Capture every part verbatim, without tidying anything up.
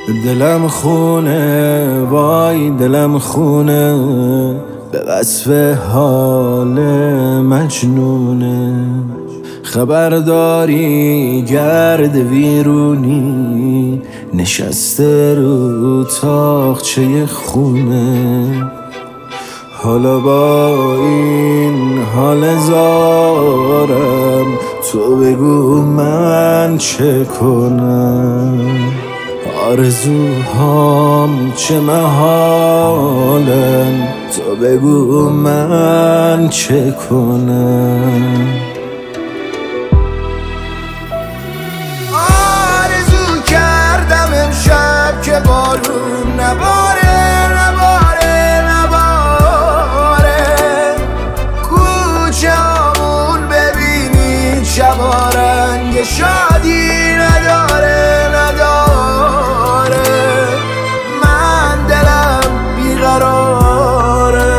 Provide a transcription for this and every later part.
دلم خونه، وای دلم خونه، به وصف حال مجنونه. خبرداری گرد ویرونی نشسته رو تاقچه خونه. حالا با این حال زارم تو بگو من چه کنم؟ آرزوهام چه محالن، تو بگو من چه کنم؟ آرزو کردم امشب که بارون نباره نباره نباره، کوچه همون ببینی شبا رنگ شادی نداره نداره. من دلم بیقراره.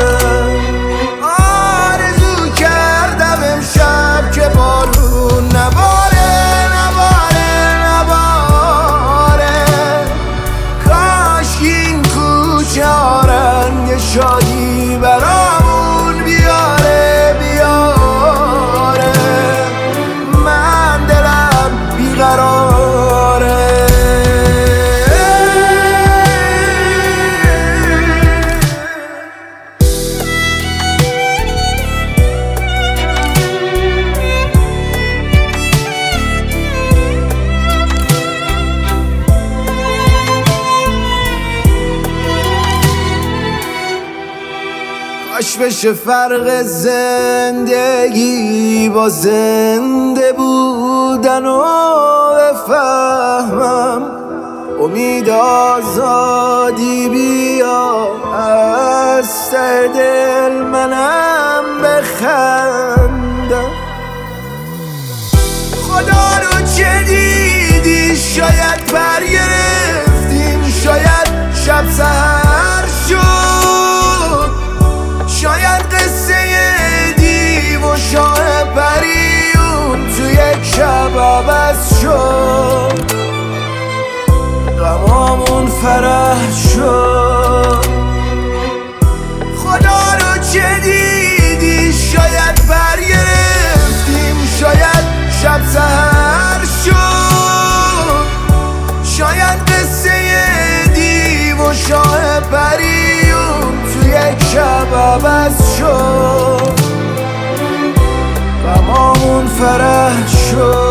آرزو کردم امشب که بارون نباره نباره نباره، کاش این کوچه ها رنگ شادی برامون بیاره بیاره. من دلم بیقراره. کاش بشه فرق زندگی با زنده بودن و بفهمم. امید آزادی بیا از ته دل منم بخندم. خدا رو چه دیدی؟ شاید پر گرفتیم، شاید شب سحر شد، شاید قصه دیو و شاه پریون تو یک شب عوض شد. غمامون فرح شد. خدا رو چه دیدی؟ شاید پر گرفتیم، شاید شب سحر شد، شاید قصه دیو و شاه پریون تو یک شب عوض شد. غمامون فرح شد.